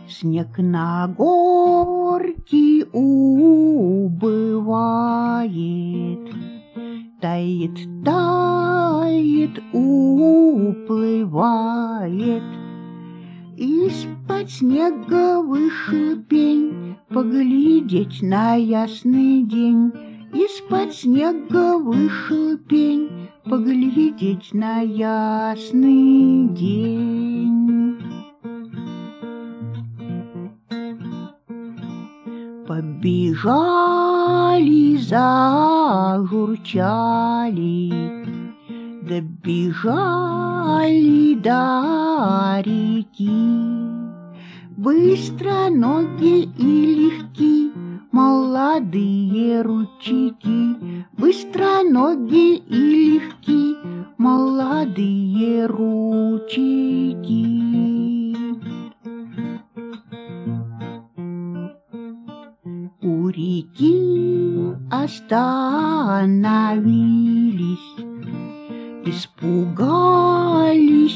Снег на горке убывает, тает, тает, уплывает. Из-под снега вышел пень поглядеть на ясный день. Из-под снега вышел пень поглядеть на ясный день. Побежали, зажурчали, добежали до реки. Быстро ноги и легки молодые ручейки, быстро ноги и легки молодые ручейки. У реки остановились, испугались,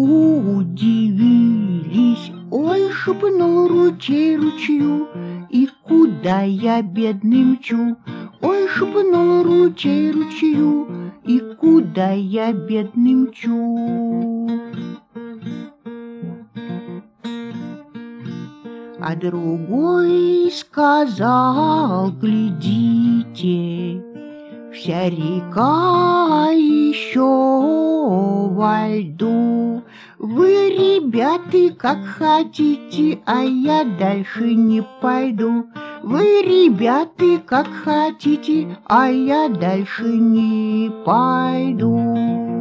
удивились. Ой, шепнул ручей ручью, и куда я, бедный, мчу? Ой, шепнул ручей ручью, и куда я, бедный, мчу? А другой сказал: глядите, вся река еще во льду. Вы, ребята, как хотите, а я дальше не пойду. Вы, ребята, как хотите, а я дальше не пойду.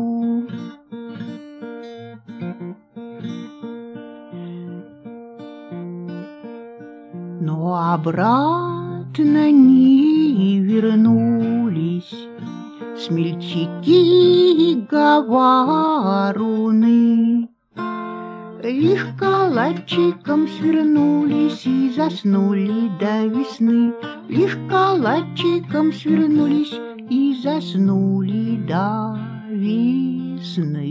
Но обратно не вернулись смельчаки и говоруны. Лишь калачиком свернулись и заснули до весны. Лишь калачиком свернулись и заснули до весны.